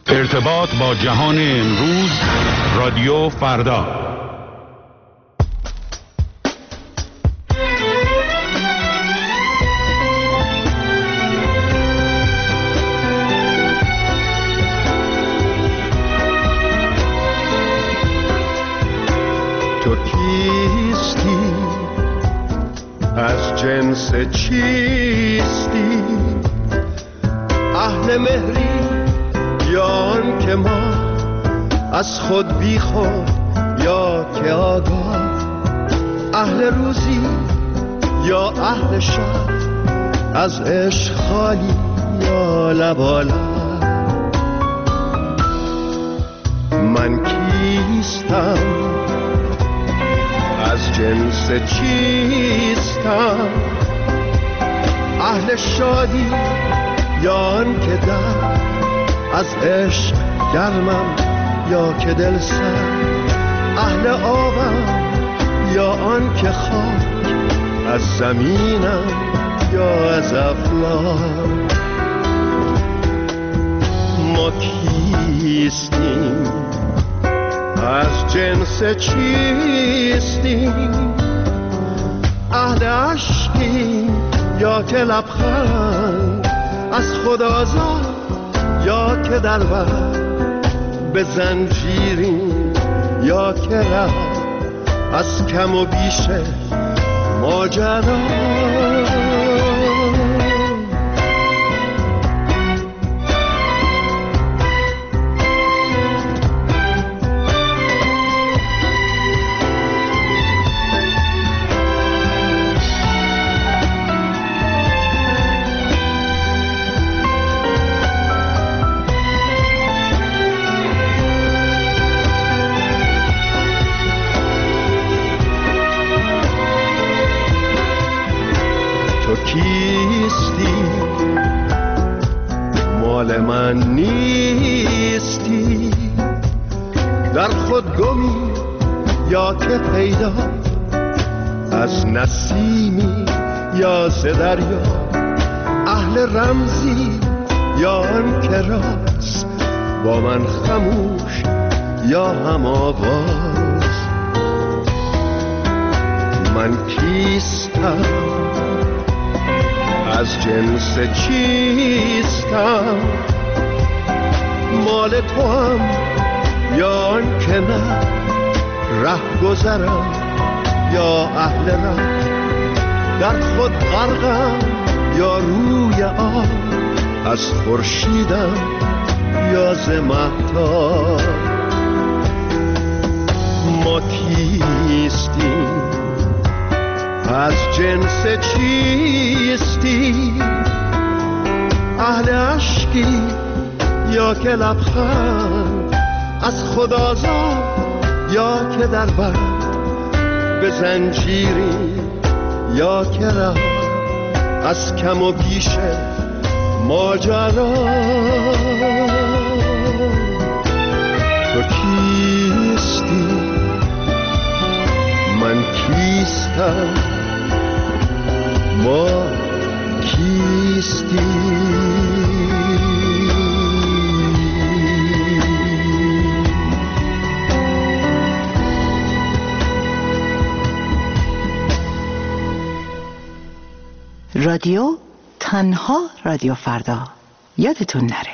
ارتباط با جهان امروز، رادیو فردا. تو کیستی؟ از جنس چیستی؟ اهل مهری یا آن که ما از خود بی خود یا که آگاه، اهل روزی یا اهل شب، از عشق خالی یا لبالب. من کیستم؟ از جنس چیستم؟ اهل شادی یا آن که در از عشق گرمم یا که دل سر، اهل آبم یا آن که خاک از زمینم یا از افلاک. ما کیستیم؟ از جنس چیستیم؟ اهل عشقیم یا که لبخند از خود آزاد یا که در بر به زنجیریم یا که ره از کم و بیش ماجرا. کیستی؟ مال من نیستی؟ در خود گمی یا که پیدا، از نسیمی یا ز دریا، اهل رمزی یا آن که راست با من خموش یا هم آواز. من کیستم؟ از جنس چیستم؟ مال تو هم یا آن که نه، ره گذرم یا اهل ره، در خود غرقم یا روی آب، از خورشیدم یا ز مهتاب. ما کیستیم؟ از جنس چیستی؟ اهل عشقی یا که لبخند از خود آزاد یا که در بر به زنجیری یا که ره از کم و بیش ماجرا. تو کیستی؟ من کیستم؟ ما کیستی؟ رادیو تنها رادیو فردا، یادتون نره.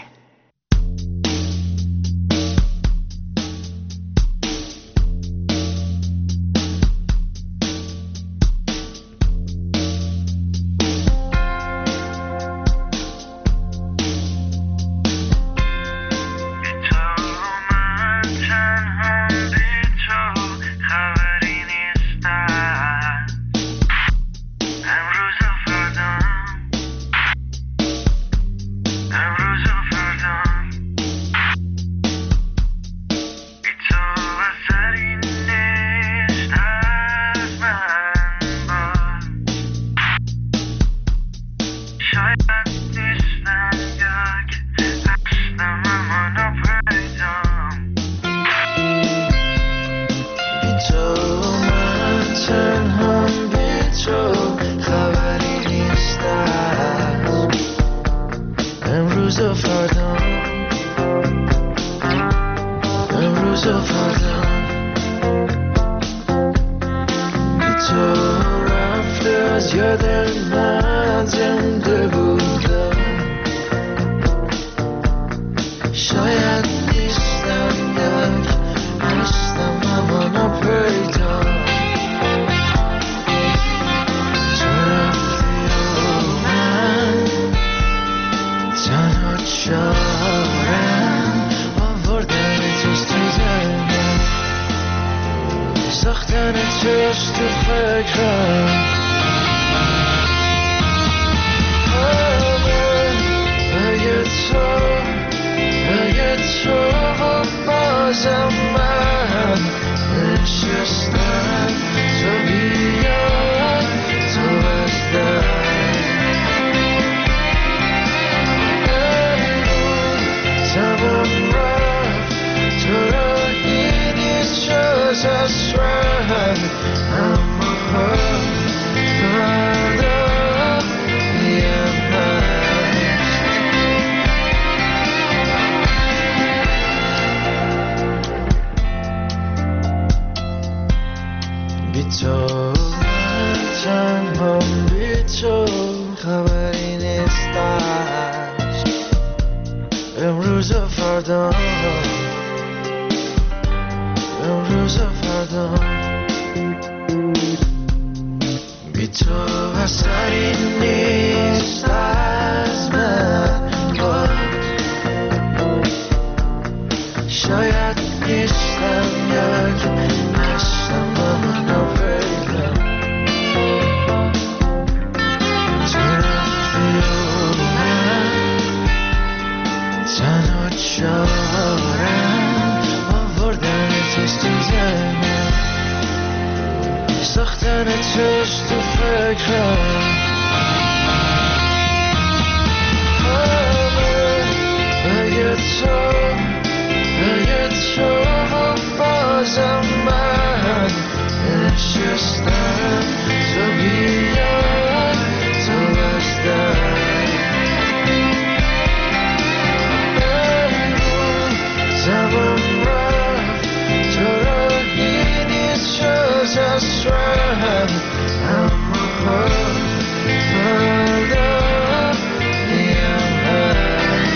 امروز امروز و فردا بی تو رفته از یاد من زنده بودم شاید نیستم یک هستم اما ناپیدا تو رفتی و من تنها چارم آوردن توست تو ذهنم ساختن توست تو فکرم اگه تو و بازم من نشستم تو بیاد تو از در تمام رفت تو را دیدیست جز از رن اما فردا تو تنها بی تو خبری نیستش امروز و فردا امروز و فردا بی تو اثری نیست از من شاید نیستم یک هستم اما ناپیدا تو رفتی و من تنها چارم آوردن توست تو ذهنم ساختن توست تو فکرم اگه تو و بازم من نشستم تو بیاد تو از در تمام رفت تو را دیدیست جز از رن اما فردا نیم هست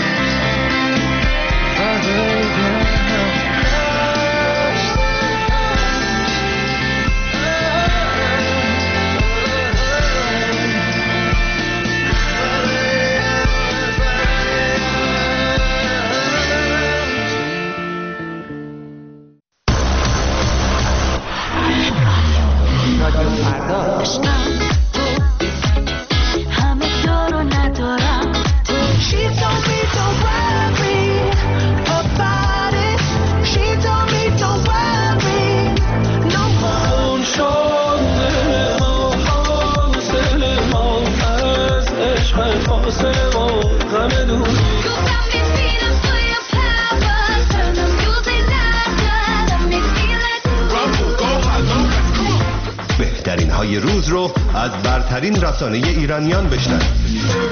بهترین های روز رو از برترین رسانه ایرانیان بشنوید.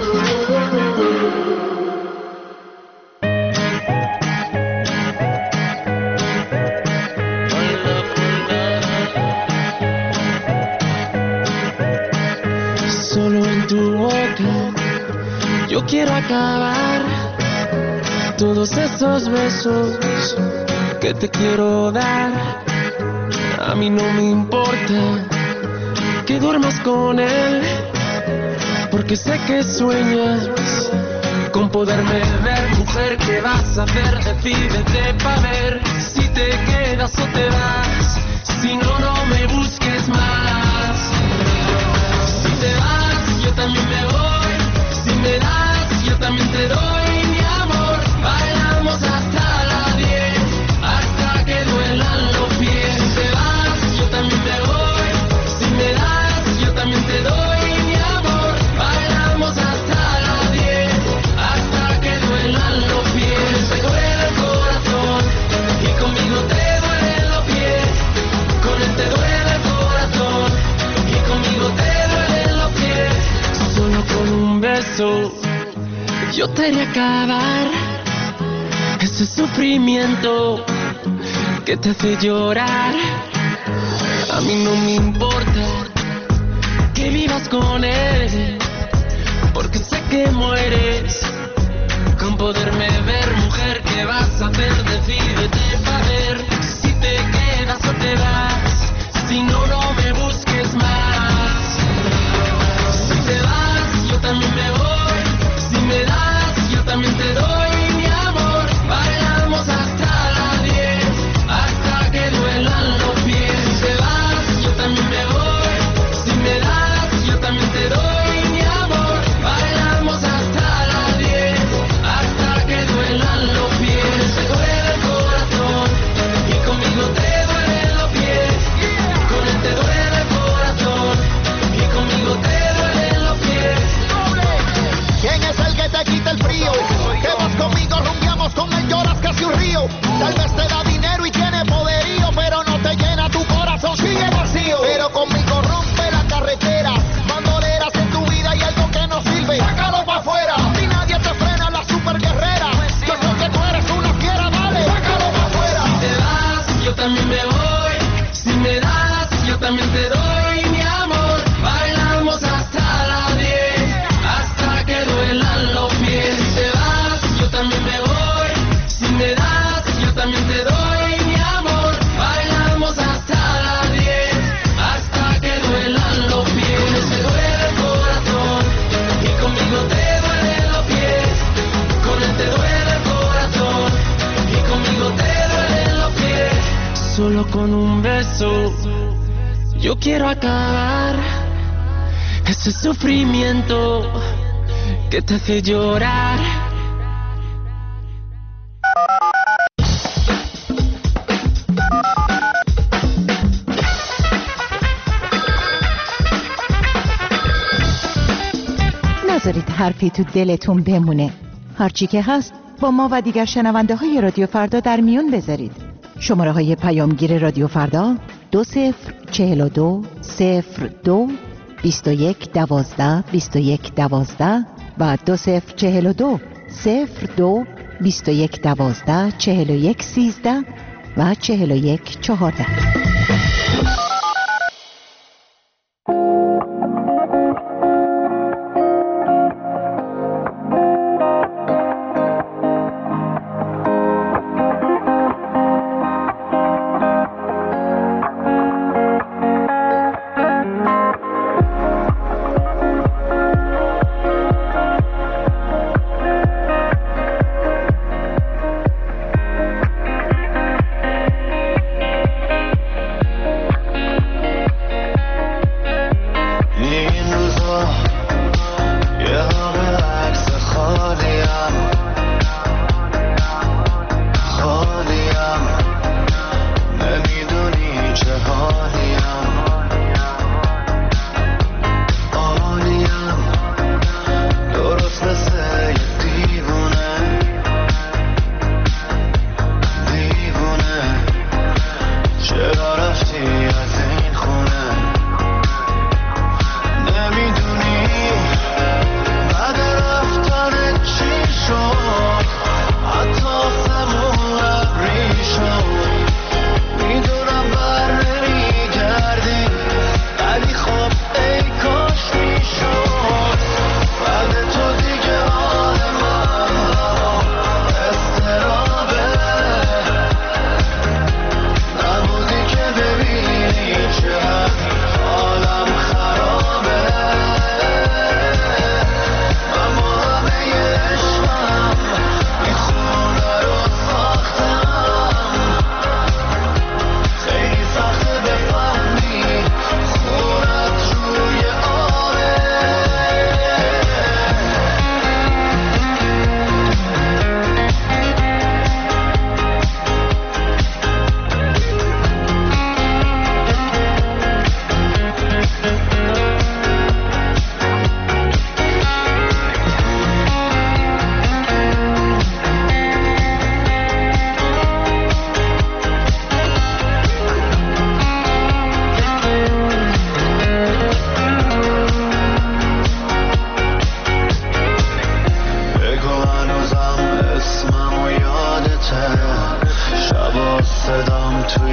Solo en tu boca yo quiero acabar todos esos besos que te quiero dar. A mí no me importa que duermas con él, porque sé que sueñas con poderme ver. Mujer, ¿qué vas a hacer? Decídete pa' ver si te quedas o te vas. Si no, no me busques más. Si te vas, yo también me voy. Si me das, yo también te doy mi amor. Bailamos hasta las 10, hasta que duelan los pies. Si te vas, yo también me voy. Si me das, yo también te doy mi amor. Bailamos hasta las 10, hasta que duelan los pies. Te duele el corazón y conmigo te duelen los pies. Con él te duele el corazón y conmigo te duelen los pies. Solo con un beso yo te haré acabar ese sufrimiento que te hace llorar. A mí no me importa que vivas con él, porque sé que mueres con poderme ver. Mujer, ¿qué vas a hacer? Decídete para ver si te quedas o te vas. Si no, no me busques más. Si te vas, yo también me voy. Si me das, yo también te doy mi amor. Bailamos hasta las 10, hasta que duelan los pies. Si te vas, yo también me voy. Si me das, yo también te doy mi amor. Bailamos hasta las 10, hasta que duelan los pies. Te duele el corazón y conmigo te duelen los pies. Con él te duele el corazón y conmigo te duelen los pies. ¿Quién es el que te quita el frío? Que vas conmigo, rumbiamos con él, lloras casi un río. Tal vez te da dinero y tiene poderío, pero no te llena tu corazón, sigue vacío. Pero conmigo rompe la carretera, bandoleras en tu vida y algo que no sirve, sácalo pa' afuera. Si nadie te frena, la super guerrera. Yo sé que tú eres una fiera, dale, sácalo pa' afuera. Si te vas, yo también me voy. Si me das, yo también te doy mi amor. Bailamos hasta las 10, hasta que duelan los pies. Si te vas, yo también me voy. Si me das, yo también te doy mi amor. Bailamos hasta las 10, hasta que duelan los pies. Con él te duele el corazón y conmigo te duelen los pies. Con él te duele el corazón y conmigo te duelen los pies. Solo con un beso yo quiero acabar ese sufrimiento que te hace llorar. نذارید حرفی تو دلتون بمونه. هرچی که هست با ما و دیگر شنونده های رادیو فردا در میون بذارید. شماره های پیامگیر رادیو فردا 2042 02 21 12 21 12 و 2042 02 21 12 41 13 و 41 14.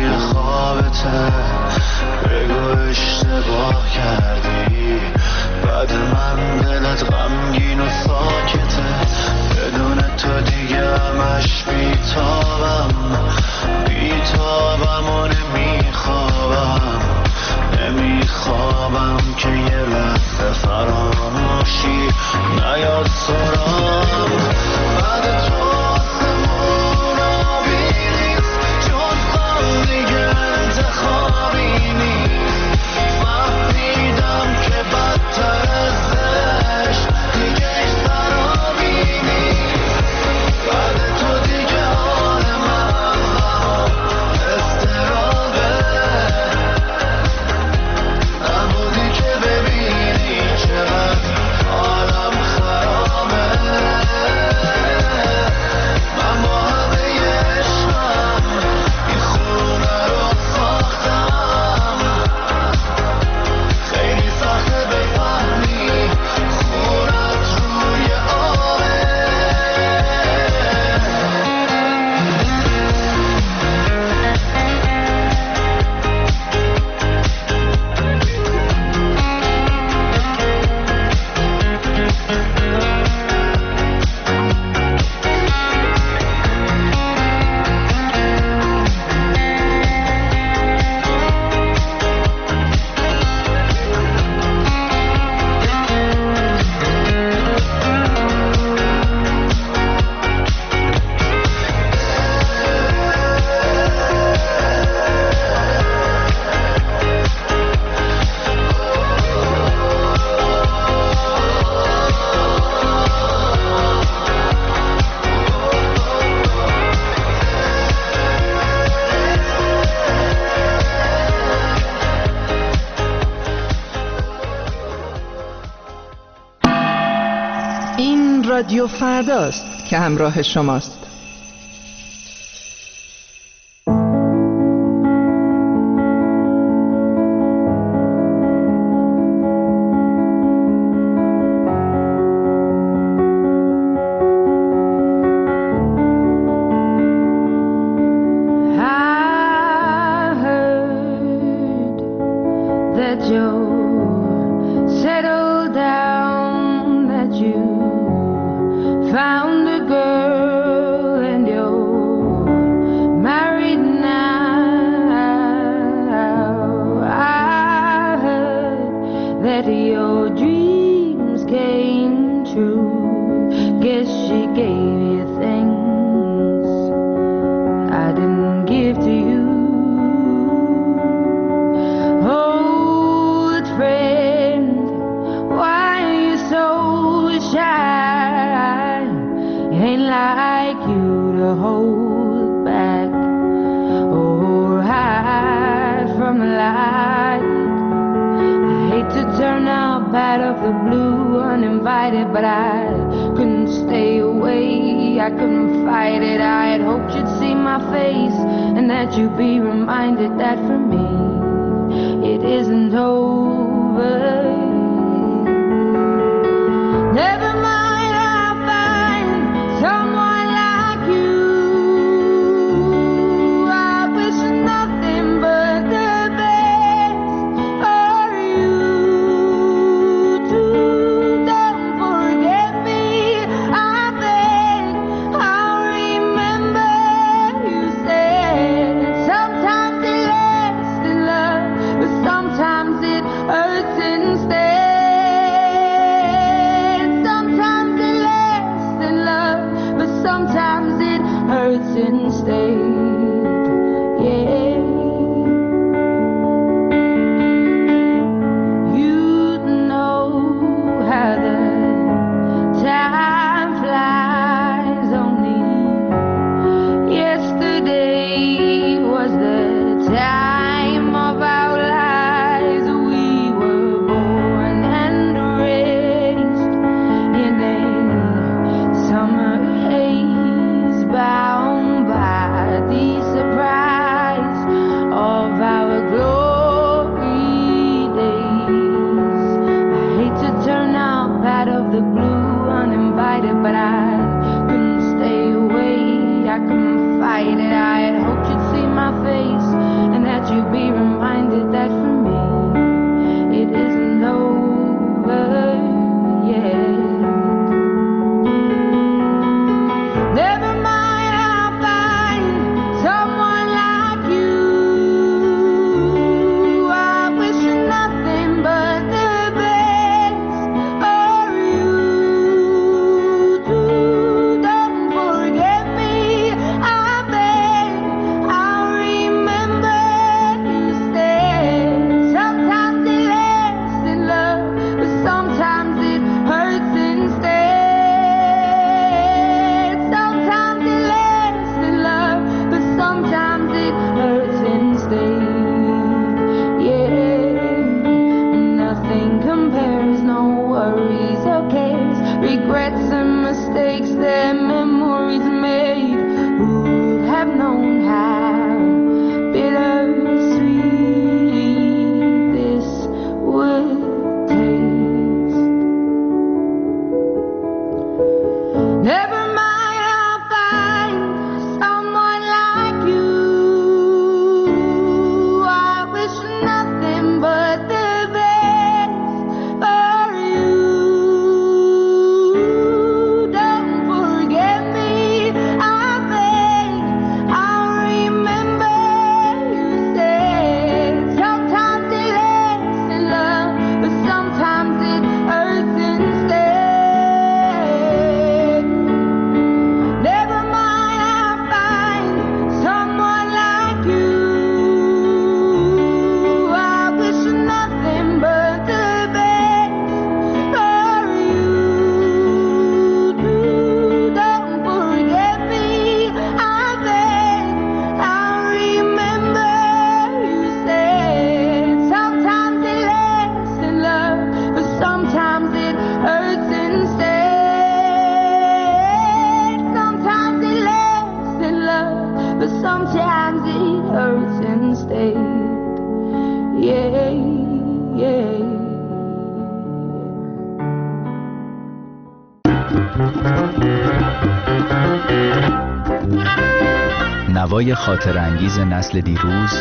توی خوابته بگو اشتباه کردی. بعد من دلت غمگین و ساکته، بدون تو دیگه همش بیتابم و نمیخوابم که یه لحظه فراموشی نیاد سرام. بعد تو آسمون آبی نیست، جز غم دیگه انتخابی نیست. فهمیدم که بدتر از عشق دیگه سرابی نیست. بعد تو دیگه حال من استرابه، نبودی که ببینی چقدر حالم خرابه. من با همه عشقم این خونه رو ساختم، خیلی سخته بفهمی خونت روی آبه. این رادیو فرداست که همراه شماست. Bound by the surprise but sometimes it hurts instead. Yeah, yeah. نوای خاطر انگیز نسل دیروز،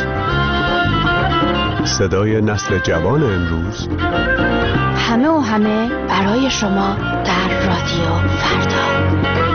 صدای نسل جوان امروز، همه و همه برای شما در رادیو فردا.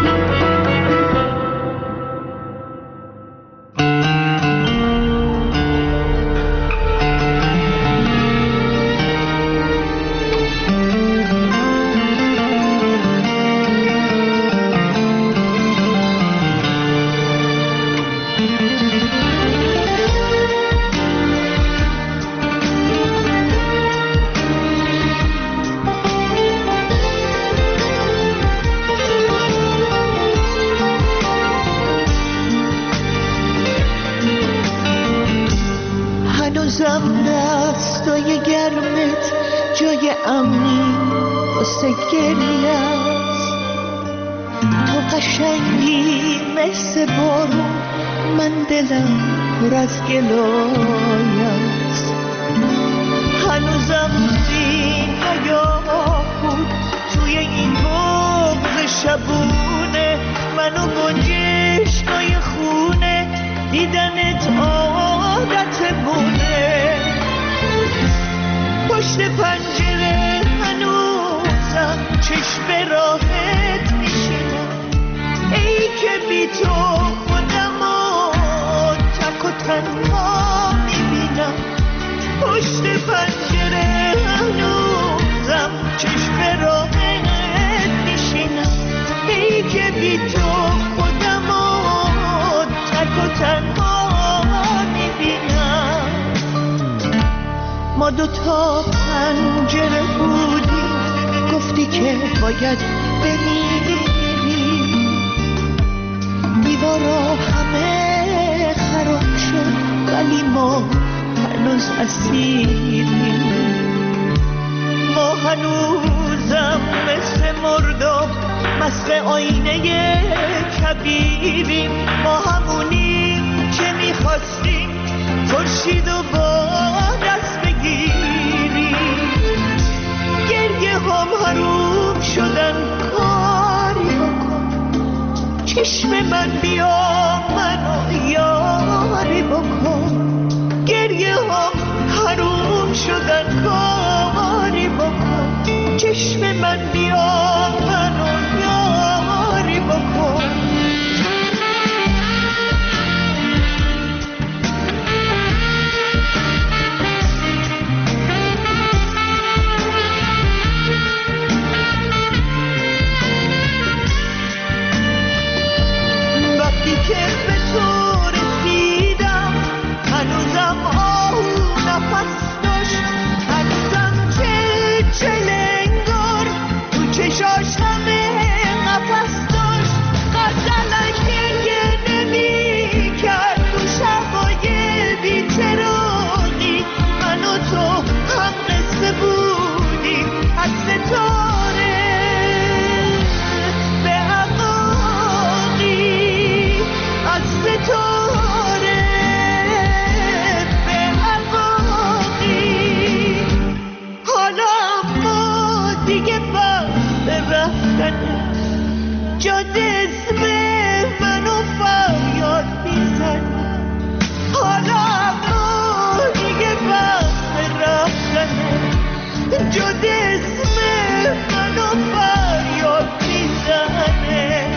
دستای گرمت جای امنی واسه گریه است. تو قشنگی مثل بارون، من دلم پر از گلای است. هنوزم سینه‌یا بود توی این بغض شبونه، منو گنجشکای خونه دیدنت عادتمونه. پشت پنجره هنوزم چشم راحت میشینم، ای که بی تو خودمو تک و تنها میبینم. پشت پنجره هنوزم چشم راحت میشینم، ای که بی تو خودمو تک و تنها میبینم. ما دوتا پنجره بودیم، گفتی که باید بمیری. دیوارا همه خراب شد ولی ما هنوز اسیریم. ما هنوزم مثل مرداب مست آینه کبیریم. ما همونیم که میخواستیم خورشیدو با دست بگیریم. گریه هم حروم شدن، کاری بکن چشم من بیا منو یاری بکن. گریه هم حروم شدن، کاری بکن چشم من بیا منو یاری بکن. وقتی که به تو رسیدم هنوزم آهو نفس داشت، هنوزم چلنگار تو چشاش همه نفس داشت. غزلش گریه نمی کرد تو شبای بی‌چراغی. من و تو هم قصه بودیم از ستاره به عقاقی، از ستاره به عقاقی. حالا ما دیگه وقت رفتنه، جاده اسم منو فریاد میزنه. حالا ما دیگه وقت رفتنه، جاده اسم منو فریاد میزنه.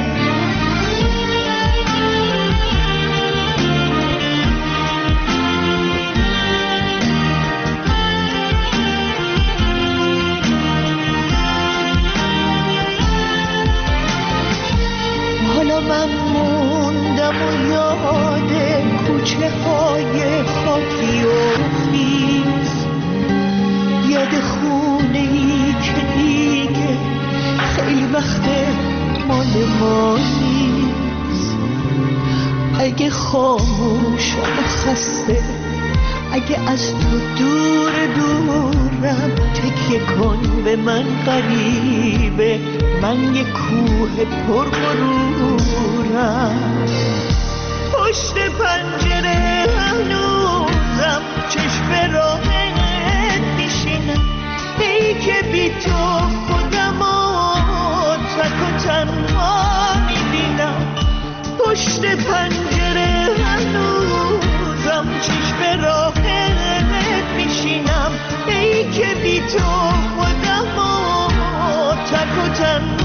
حالا من موندم و یاد کوچه های خاکی و خیز، یاد خونه ای که دیگه خیلی وقت مال ما نیست. اگه خاموشم و خسته، اگه از تو دور دورم، تکیه کن به من غریبه، من یه کوه پر غرورم. پشت پشت پنجره هنوزم چشم راهت میشینم، ای که بی تو خودم و تک و تنها